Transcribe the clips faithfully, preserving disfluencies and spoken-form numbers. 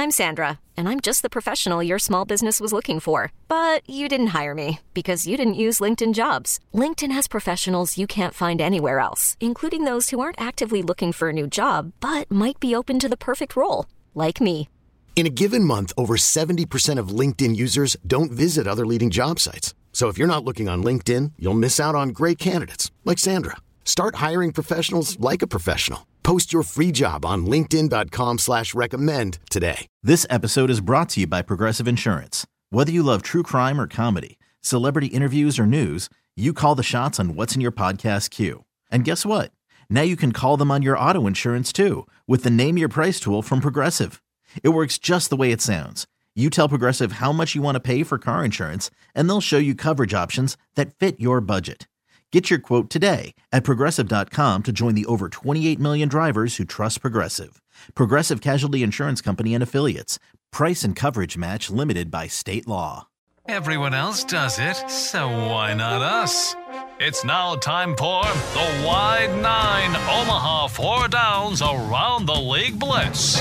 I'm Sandra, and I'm just the professional your small business was looking for. But you didn't hire me because you didn't use LinkedIn Jobs. LinkedIn has professionals you can't find anywhere else, including those who aren't actively looking for a new job, but might be open to the perfect role, like me. In a given month, over seventy percent of LinkedIn users don't visit other leading job sites. So if you're not looking on LinkedIn, you'll miss out on great candidates like Sandra. Start hiring professionals like a professional. Post your free job on linkedin.com slash recommend today. This episode is brought to you by Progressive Insurance. Whether you love true crime or comedy, celebrity interviews or news, you call the shots on what's in your podcast queue. And guess what? Now you can call them on your auto insurance too with the Name Your Price tool from Progressive. It works just the way it sounds. You tell Progressive how much you want to pay for car insurance, and they'll show you coverage options that fit your budget. Get your quote today at Progressive dot com to join the over twenty-eight million drivers who trust Progressive. Progressive Casualty Insurance Company and Affiliates. Price and coverage match limited by state law. Everyone else does it, so why not us? It's now time for the Wide Nine Omaha Four Downs Around the League Blitz.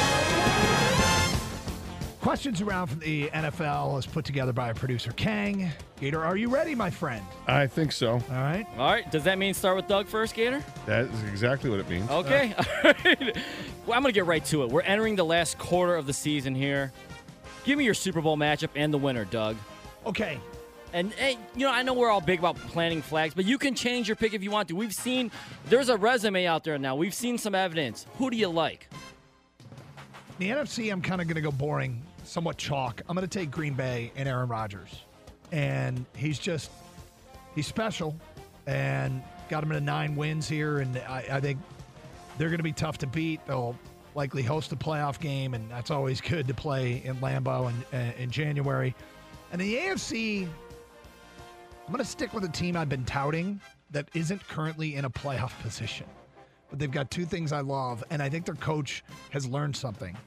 Questions around from the N F L is put together by our producer, Kang. Gator, are you ready, my friend? I think so. All right. All right. Does that mean start with Doug first, Gator? That is exactly what it means. Okay. Uh, All right. Well, I'm going to get right to it. We're entering the last quarter of the season here. Give me your Super Bowl matchup and the winner, Doug. Okay. And, hey, you know, I know we're all big about planting flags, but you can change your pick if you want to. We've seen – there's a resume out there now. We've seen some evidence. Who do you like? The N F C, I'm kind of going to go boring, somewhat chalk. I'm going to take Green Bay and Aaron Rodgers. And he's just – he's special and got him into nine wins here, and I, I think they're going to be tough to beat. They'll likely host a playoff game, and that's always good to play in Lambeau in, in January. And the A F C, I'm going to stick with a team I've been touting that isn't currently in a playoff position. But they've got two things I love, and I think their coach has learned something.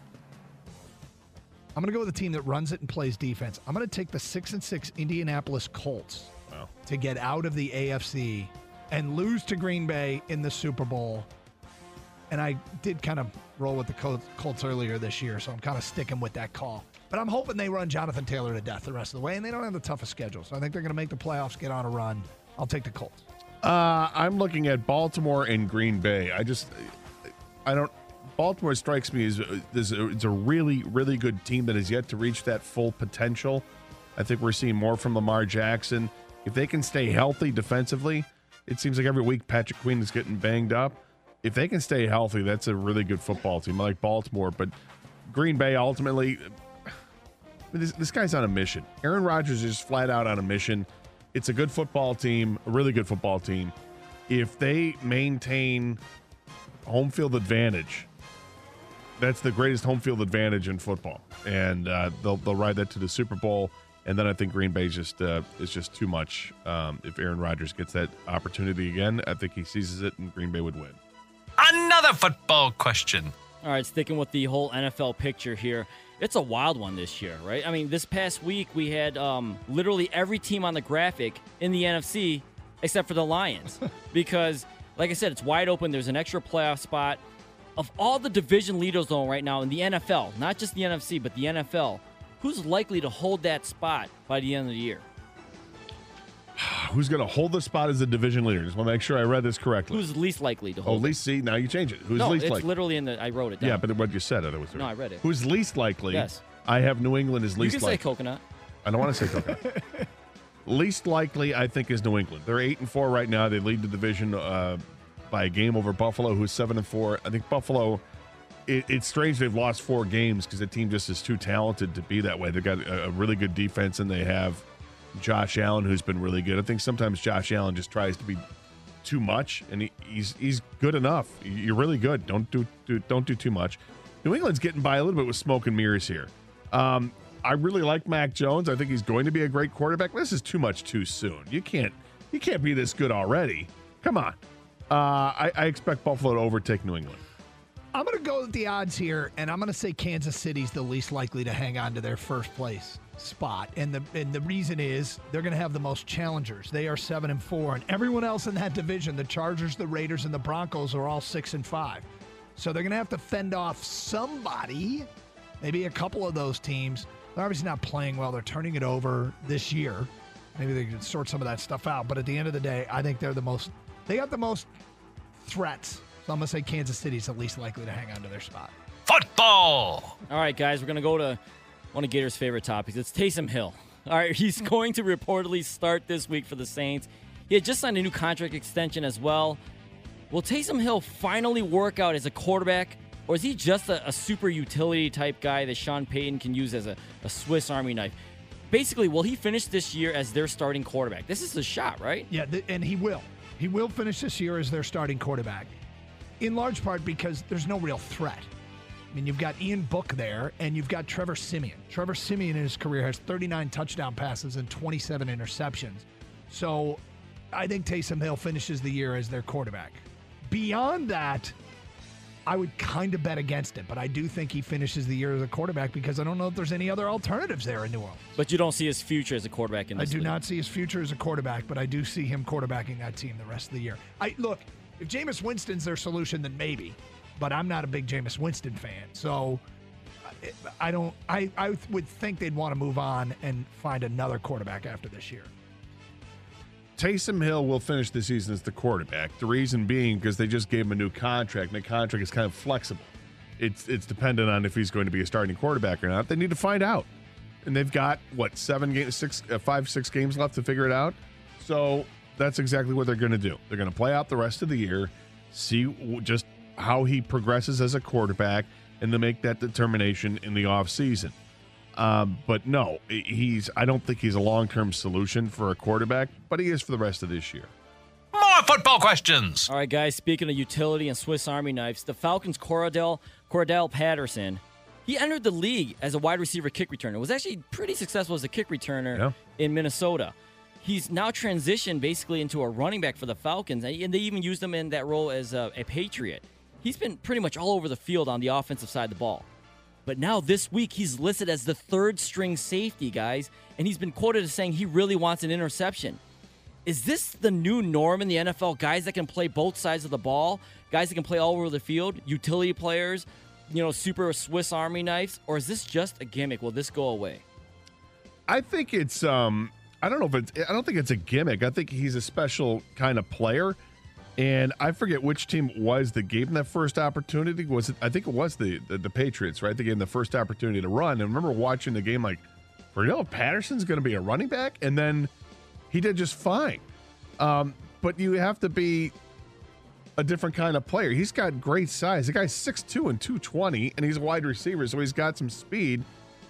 I'm going to go with a team that runs it and plays defense. I'm going to take the six and six Indianapolis Colts Wow. to get out of the A F C and lose to Green Bay in the Super Bowl. And I did kind of roll with the Col- Colts earlier this year, so I'm kind of sticking with that call. But I'm hoping they run Jonathan Taylor to death the rest of the way, and they don't have the toughest schedule. So I think they're going to make the playoffs, get on a run. I'll take the Colts. Uh, I'm looking at Baltimore and Green Bay. I just, I don't. Baltimore strikes me as this. It's a really, really good team that has yet to reach that full potential. I think we're seeing more from Lamar Jackson. If they can stay healthy defensively, it seems like every week Patrick Queen is getting banged up. If they can stay healthy, that's a really good football team. I like Baltimore, but Green Bay ultimately, this, this guy's on a mission. Aaron Rodgers is flat out on a mission. It's a good football team, a really good football team. If they maintain home field advantage, that's the greatest home field advantage in football, and uh, they'll they'll ride that to the Super Bowl. And then I think Green Bay just uh, is just too much. Um, if Aaron Rodgers gets that opportunity again, I think he seizes it, and Green Bay would win. Another football question. All right, sticking with the whole N F L picture here. It's a wild one this year, right? I mean, this past week we had um, literally every team on the graphic in the N F C except for the Lions. Because, like I said, it's wide open. There's an extra playoff spot. Of all the division leaders, though, right now in the N F L, not just the N F C, but the N F L, who's likely to hold that spot by the end of the year? Who's going to hold the spot as the division leader? Just want to make sure I read this correctly. Who's least likely to Oh, hold it? least see, now you change it. Who's No, least it's likely? literally in the, I wrote it down. Yeah, but what you said, otherwise. No, I read it. Who's least likely? Yes. I have New England as You least can likely. say coconut. I don't want to say coconut. Least likely, I think, is New England. They're eight and four right now. They lead the division uh, by a game over Buffalo, who's seven and four. I think Buffalo. It, it's strange they've lost four games because the team just is too talented to be that way. They've got a, a really good defense, and they have Josh Allen, who's been really good. I think sometimes Josh Allen just tries to be too much, and he, he's he's good enough. You're really good. Don't do, do don't do too much. New England's getting by a little bit with smoke and mirrors here. Um, I really like Mac Jones. I think he's going to be a great quarterback. This is too much too soon. You can't you can't be this good already. Come on. Uh, I, I expect Buffalo to overtake New England. I'm going to go with the odds here, and I'm going to say Kansas City's the least likely to hang on to their first place spot. And the and the reason is they're going to have the most challengers. They are seven and four, and everyone else in that division, the Chargers, the Raiders, and the Broncos, are all six and five. So they're going to have to fend off somebody. maybe a couple of those teams, they're obviously not playing well. They're turning it over this year. Maybe they can sort some of that stuff out. But at the end of the day, I think they're the most, they got the most threats. So I'm going to say Kansas City's the least likely to hang on to their spot. Football! All right, guys, we're going to go to one of Gator's favorite topics. It's Taysom Hill. All right, he's going to reportedly start this week for the Saints. He had just signed a new contract extension as well. Will Taysom Hill finally work out as a quarterback, or is he just a, a super utility type guy that Sean Payton can use as a, a Swiss Army knife? Basically, will he finish this year as their starting quarterback? This is a shot, right? Yeah, th- and he will. He will finish this year as their starting quarterback, in large part because there's no real threat. I mean, you've got Ian Book there, and you've got Trevor Siemian. Trevor Siemian in his career has thirty-nine touchdown passes and twenty-seven interceptions. So I think Taysom Hill finishes the year as their quarterback. Beyond that, I would kind of bet against it, but I do think he finishes the year as a quarterback because I don't know if there's any other alternatives there in New Orleans. But you don't see his future as a quarterback in this I do league. not see his future as a quarterback, but I do see him quarterbacking that team the rest of the year. I look, if Jameis Winston's their solution, then maybe. But I'm not a big Jameis Winston fan, so I don't. I, I would think they'd want to move on and find another quarterback after this year. Taysom Hill will finish the season as the quarterback. The reason being because they just gave him a new contract, and the contract is kind of flexible. It's it's dependent on if he's going to be a starting quarterback or not. They need to find out, and they've got what seven games, six, uh, five, six games left to figure it out. So that's exactly what they're going to do. They're going to play out the rest of the year, see just how he progresses as a quarterback, and to make that determination in the offseason. Um, but no, he's. I don't think he's a long-term solution for a quarterback, but he is for the rest of this year. More football questions. All right, guys, speaking of utility and Swiss Army knives, the Falcons' Cordell, Cordell Patterson, he entered the league as a wide receiver kick returner. Was actually pretty successful as a kick returner yeah. in Minnesota. He's now transitioned basically into a running back for the Falcons, and they even used him in that role as a, a Patriot. He's been pretty much all over the field on the offensive side of the ball. But now this week, he's listed as the third-string safety, guys, and he's been quoted as saying he really wants an interception. Is this the new norm in the N F L? Guys that can play both sides of the ball, guys that can play all over the field, utility players, you know, super Swiss Army knives, or is this just a gimmick? Will this go away? I think it's, um, I don't know if it's, I don't think it's a gimmick. I think he's a special kind of player. And I forget which team it was that gave him that first opportunity. Was it? I think it was the, the the Patriots, right? They gave him the first opportunity to run. And I remember watching the game like, Cordell Patterson's going to be a running back? And then he did just fine. Um, but you have to be a different kind of player. He's got great size. The guy's six two and two twenty, and he's a wide receiver, so he's got some speed.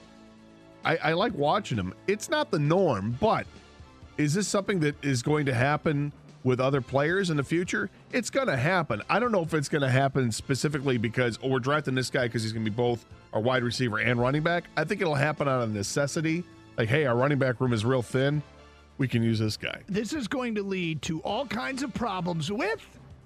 I, I like watching him. It's not the norm, but is this something that is going to happen with other players in the future? It's going to happen. I don't know if it's going to happen specifically because, oh, we're drafting this guy because he's going to be both our wide receiver and running back. I think it'll happen out of necessity. Like, hey, our running back room is real thin. We can use this guy. This is going to lead to all kinds of problems with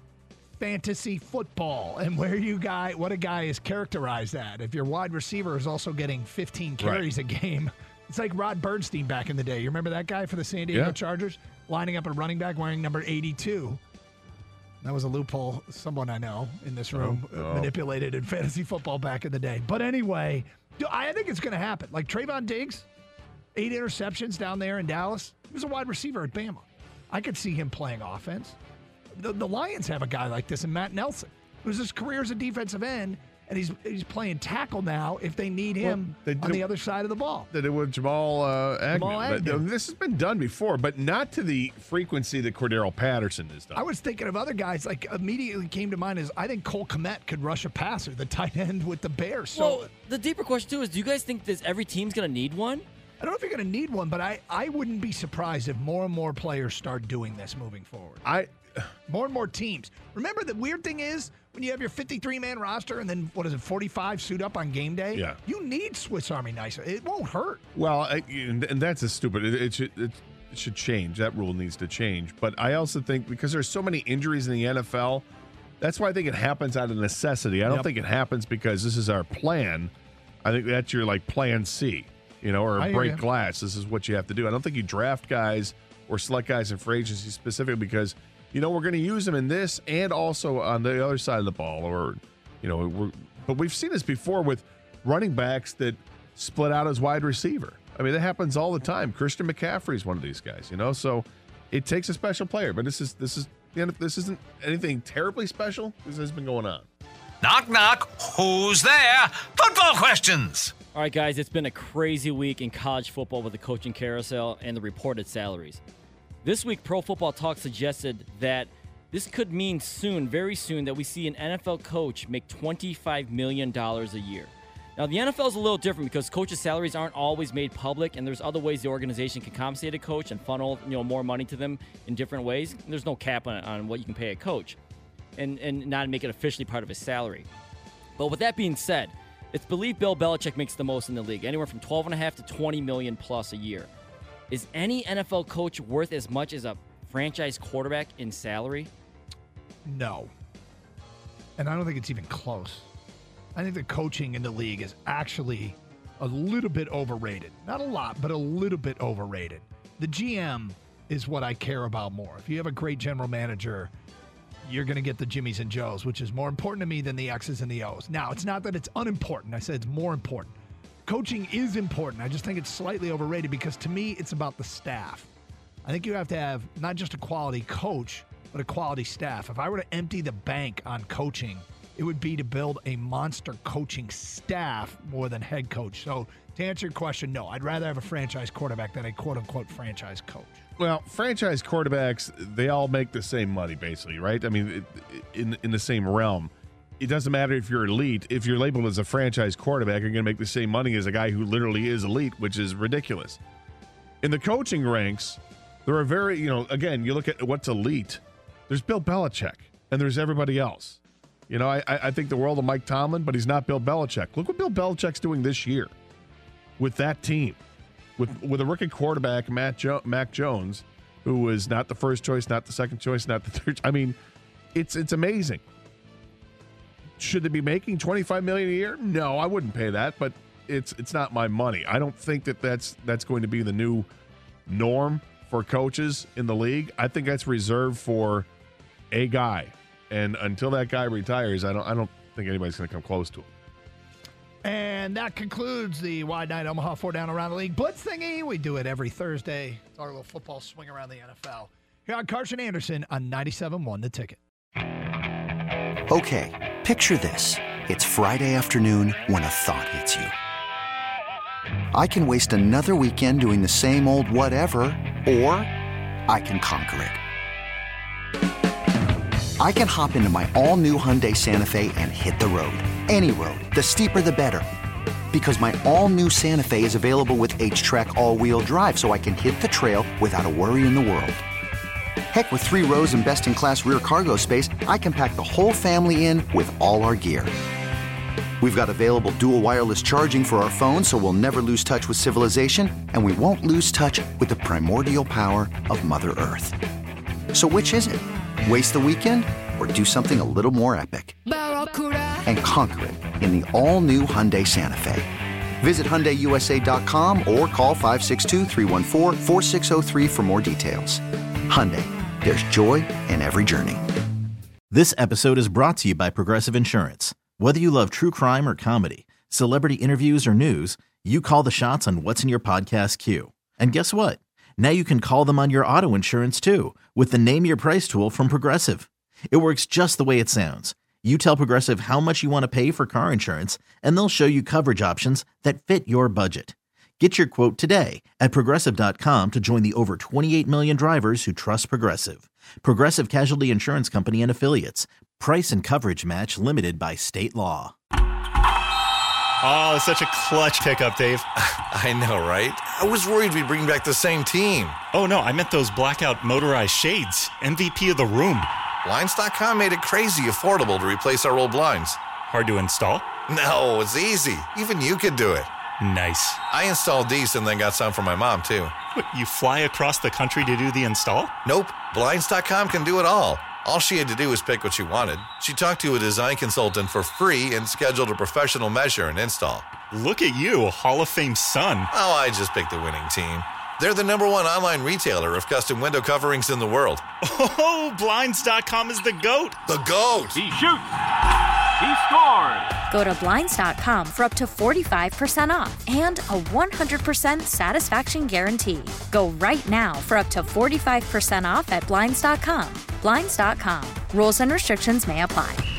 fantasy football and where you guy, what a guy is characterized at. If your wide receiver is also getting fifteen carries right. a game, it's like Rod Bernstein back in the day. You remember that guy for the San Diego yeah. Chargers? Lining up a running back wearing number eighty-two. That was a loophole someone I know in this room oh, oh. manipulated in fantasy football back in the day. But anyway, I think it's going to happen. Like Trayvon Diggs, eight interceptions down there in Dallas. He was a wide receiver at Bama. I could see him playing offense. The, the Lions have a guy like this in Matt Nelson, who's his career as a defensive end, and he's he's playing tackle now if they need him well, they on the other side of the ball. They did it with Jamal uh, Agnew. Jamal Agnew. But, uh, this has been done before, but not to the frequency that Cordell Patterson has done. I was thinking of other guys, like immediately came to mind is I think Cole Kmet could rush a passer, the tight end with the Bears. So well, the deeper question, too, is do you guys think this every team's going to need one? I don't know if you're going to need one, but I, I wouldn't be surprised if more and more players start doing this moving forward. I More and more teams. Remember, the weird thing is when you have your fifty-three man roster and then, what is it, forty-five suit up on game day? Yeah. You need Swiss Army knives. It won't hurt. Well, I, and, and that's a stupid. It, it, should, it, it should change. That rule needs to change. But I also think because there's so many injuries in the N F L, that's why I think it happens out of necessity. I don't Yep. think it happens because this is our plan. I think that's your, like, plan C, you know, or I hear break you. glass. This is what you have to do. I don't think you draft guys or select guys in free agency specifically because – you know, we're going to use them in this and also on the other side of the ball, or, you know, we're, but we've seen this before with running backs that split out as wide receiver. I mean, that happens all the time. Christian McCaffrey is one of these guys, you know. So it takes a special player, but this is this is this isn't anything terribly special. This has been going on. Knock, knock. Who's there? Football questions. All right, guys, it's been a crazy week in college football with the coaching carousel and the reported salaries. This week, Pro Football Talk suggested that this could mean soon, very soon, that we see an N F L coach make twenty-five million dollars a year. Now, the N F L is a little different because coaches' salaries aren't always made public, and there's other ways the organization can compensate a coach and funnel, you know, more money to them in different ways. There's no cap on, on what you can pay a coach, and, and not make it officially part of his salary. But with that being said, it's believed Bill Belichick makes the most in the league, anywhere from twelve and a half to twenty million plus a year. Is any N F L coach worth as much as a franchise quarterback in salary? No. And I don't think it's even close. I think the coaching in the league is actually a little bit overrated. Not a lot, but a little bit overrated. The G M is what I care about more. If you have a great general manager, you're going to get the Jimmies and Joes, which is more important to me than the X's and the O's. Now, it's not that it's unimportant. I said it's more important. Coaching is important. I just think it's slightly overrated because to me, it's about the staff. I think you have to have not just a quality coach, but a quality staff. If I were to empty the bank on coaching, it would be to build a monster coaching staff more than head coach. So to answer your question, no, I'd rather have a franchise quarterback than a quote-unquote franchise coach. Well, franchise quarterbacks, they all make the same money, basically, right? I mean, in in the same realm. It doesn't matter if you're elite. If you're labeled as a franchise quarterback, you're going to make the same money as a guy who literally is elite, which is ridiculous. In the coaching ranks, there are very, you know, again, you look at what's elite. There's Bill Belichick, and there's everybody else. You know, I, I think the world of Mike Tomlin, but he's not Bill Belichick. Look what Bill Belichick's doing this year with that team. With with a rookie quarterback, Matt jo- Mac Jones, who was not the first choice, not the second choice, not the third. I mean, it's it's amazing. Should they be making twenty-five million dollars a year? No, I wouldn't pay that, but it's it's not my money. I don't think that that's, that's going to be the new norm for coaches in the league. I think that's reserved for a guy. And until that guy retires, I don't I don't think anybody's going to come close to him. And that concludes the Wide Nine Omaha Four Down Around the League Blitz thingy. We do it every Thursday. It's our little football swing around the N F L. Here on Carson Anderson on ninety-seven point one The Ticket. Okay, picture this. It's Friday afternoon when a thought hits you. I can waste another weekend doing the same old whatever, or I can conquer it. I can hop into my all-new Hyundai Santa Fe and hit the road. Any road. The steeper, the better. Because my all-new Santa Fe is available with H-Track all-wheel drive, so I can hit the trail without a worry in the world. Heck, with three rows and best-in-class rear cargo space, I can pack the whole family in with all our gear. We've got available dual wireless charging for our phones, so we'll never lose touch with civilization, and we won't lose touch with the primordial power of Mother Earth. So which is it? Waste the weekend or do something a little more epic? And conquer it in the all-new Hyundai Santa Fe. Visit Hyundai U S A dot com or call five six two, three one four, four six zero three for more details. Hyundai, there's joy in every journey. This episode is brought to you by Progressive Insurance. Whether you love true crime or comedy, celebrity interviews or news, you call the shots on what's in your podcast queue. And guess what? Now you can call them on your auto insurance too with the Name Your Price tool from Progressive. It works just the way it sounds. You tell Progressive how much you want to pay for car insurance, and they'll show you coverage options that fit your budget. Get your quote today at Progressive dot com to join the over twenty-eight million drivers who trust Progressive. Progressive Casualty Insurance Company and Affiliates. Price and coverage match limited by state law. Oh, such a clutch pickup, Dave. I know, right? I was worried we'd bring back the same team. Oh, no, I meant those blackout motorized shades. M V P of the room. Blinds dot com made it crazy affordable to replace our old blinds. Hard to install? No, it's easy. Even you could do it. Nice. I installed these and then got some for my mom, too. What, you fly across the country to do the install? Nope. Blinds dot com can do it all. All she had to do was pick what she wanted. She talked to a design consultant for free and scheduled a professional measure and install. Look at you, a Hall of Fame son. Oh, I just picked the winning team. They're the number one online retailer of custom window coverings in the world. Oh, Blinds dot com is the GOAT. The GOAT! He shoots! He scored! Go to Blinds dot com for up to forty-five percent off and a one hundred percent satisfaction guarantee. Go right now for up to forty-five percent off at Blinds dot com. Blinds dot com. Rules and restrictions may apply.